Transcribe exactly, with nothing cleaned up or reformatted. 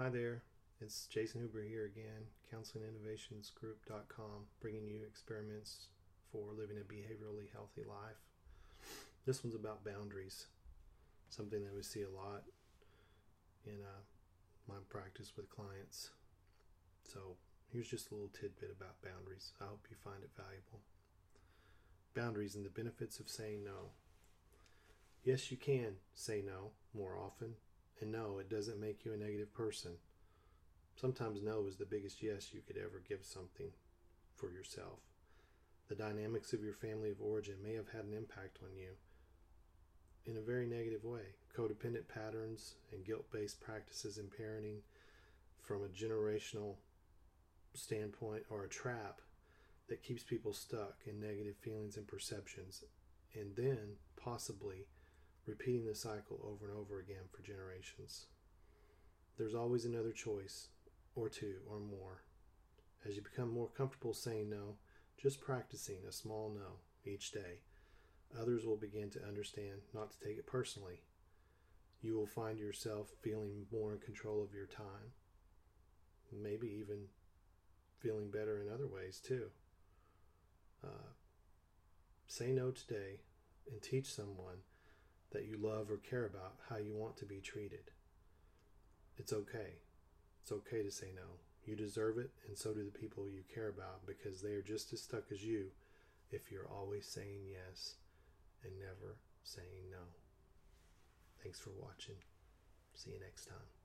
Hi there, it's Jason Huber here again, counseling innovations group dot com, bringing you experiments for living a behaviorally healthy life. This one's about boundaries, something that we see a lot in uh, my practice with clients. So here's just a little tidbit about boundaries. I hope you find it valuable. Boundaries and the benefits of saying no. Yes, you can say no more often. And no, it doesn't make you a negative person. Sometimes no is the biggest yes you could ever give something for yourself. The dynamics of your family of origin may have had an impact on you in a very negative way. Codependent patterns and guilt-based practices in parenting from a generational standpoint are a trap that keeps people stuck in negative feelings and perceptions, and then possibly repeating the cycle over and over again for generations. There's always another choice, or two, or more. As you become more comfortable saying no, just practicing a small no each day, others will begin to understand not to take it personally. You will find yourself feeling more in control of your time, maybe even feeling better in other ways too. Uh, say no today and teach someone that you love or care about how you want to be treated. It's okay. It's okay to say no. You deserve it, and so do the people you care about, because they are just as stuck as you if you're always saying yes and never saying no. Thanks for watching. See you next time.